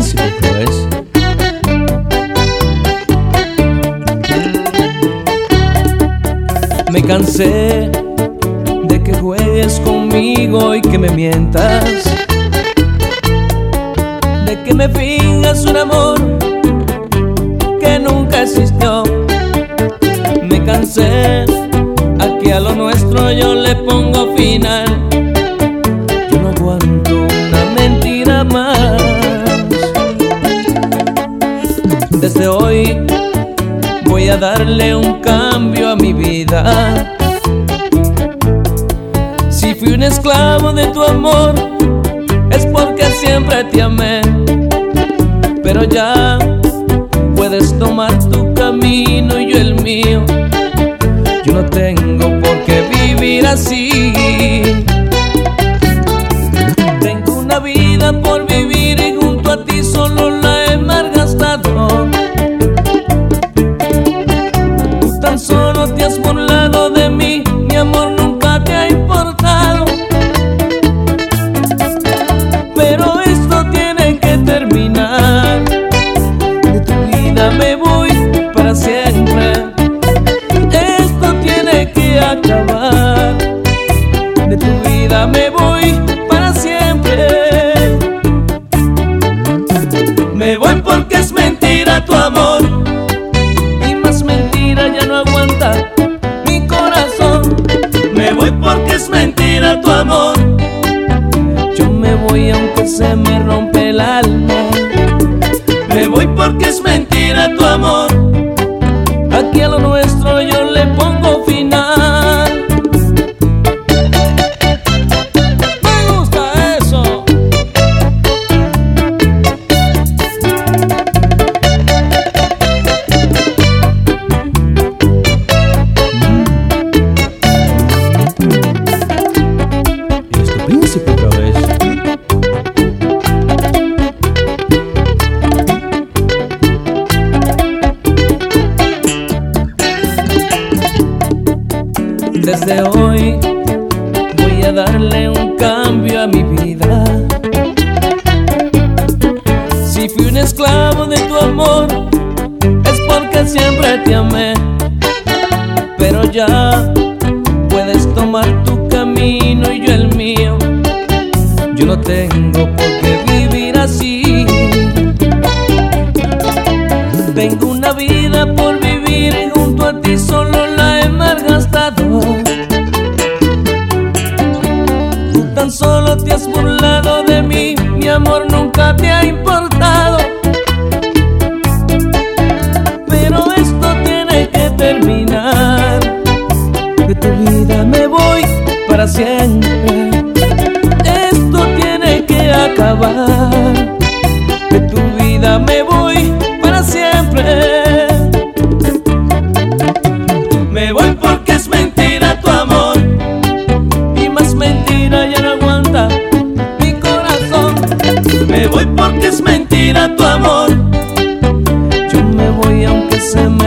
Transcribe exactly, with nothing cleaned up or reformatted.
Príncipe otra vez. Me cansé de que juegues conmigo y que me mientas, de que me finjas un amor que nunca existió. Me cansé, aquí a lo nuestro yo le pongo final. Yo no aguanto una mentira más. Desde hoy voy a darle un cambio a mi vida. Si fui un esclavo de tu amor, es porque siempre te amé. Pero ya puedes tomar tu camino y yo el mío. Yo no tengo por qué vivir así. Tengo una vida por vivir y junto a ti solo la he malgastado. Tú tan solo te has burlado de mí, mi amor nunca te ha importado. Pero esto tiene que terminar. De tu vida me voy para siempre. Esto tiene que acabar. De tu vida me voy para siempre. Me voy porque es mentira tu amor, y más mentira ya no aguanta mi corazón. Me voy porque es mentira tu amor. Yo me voy aunque se me rompe el alma. Me voy porque es mentira tu amor. Aquí a lo nuestro yo le pongo final. Me gusta eso. Y es tu príncipe otra vez. Desde hoy voy a darle un cambio a mi vida. Si fui un esclavo de tu amor, es porque siempre te amé. Pero ya puedes tomar tu camino y yo el mío. Yo no tengo por qué vivir así. Tengo una vida por vivir y junto a ti solo la he malgastado. Tú tan solo te has burlado de mí, mi amor nunca te ha importado. Pero esto tiene que terminar. De tu vida me voy para siempre. Esto tiene que acabar. De tu vida me voy para siempre. Me voy porque es mentira tu amor, y más mentira ya no aguanta mi corazón. Me voy porque es mentira tu amor. Yo me voy aunque se me